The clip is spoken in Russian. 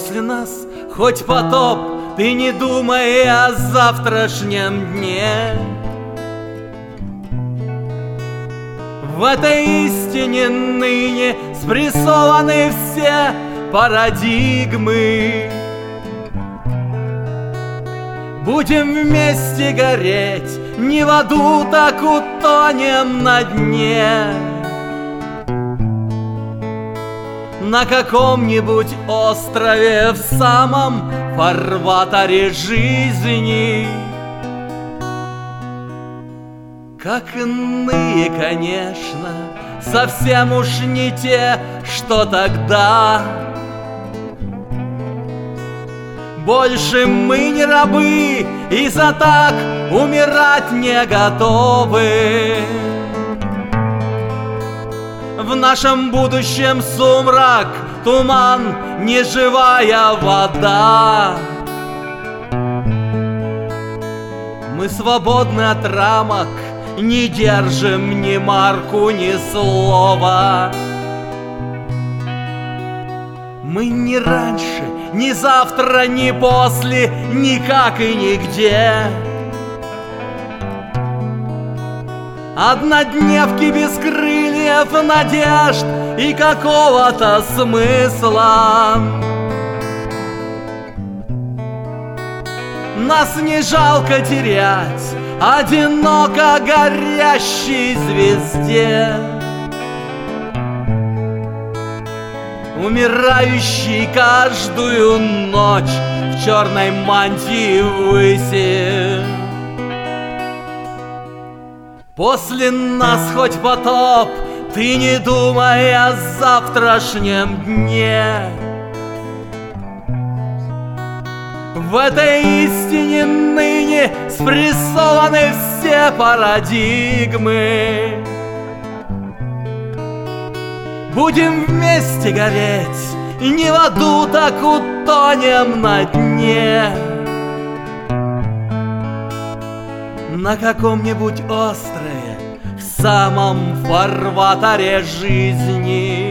После нас хоть потоп, ты не думай о завтрашнем дне. В этой истине ныне спрессованы все парадигмы. Будем вместе гореть, не в аду, так утонем на дне. На каком-нибудь острове в самом фарватере жизни. Как иные, конечно, совсем уж не те, что тогда. Больше мы не рабы и за так умирать не готовы. В нашем будущем сумрак, туман, неживая вода. Мы свободны от рамок, не держим ни марку, ни слова. Мы ни раньше, ни завтра, ни после, никак и нигде. Однодневки без крыльев, надежд и какого-то смысла. Нас не жалко терять, одиноко горящей звезде. Умирающий каждую ночь в черной мантии ввыси. После нас хоть потоп, ты не думай о завтрашнем дне. В этой истине ныне спрессованы все парадигмы. Будем вместе гореть, не в аду, так утонем на дне. На каком-нибудь острове в самом фарватере жизни.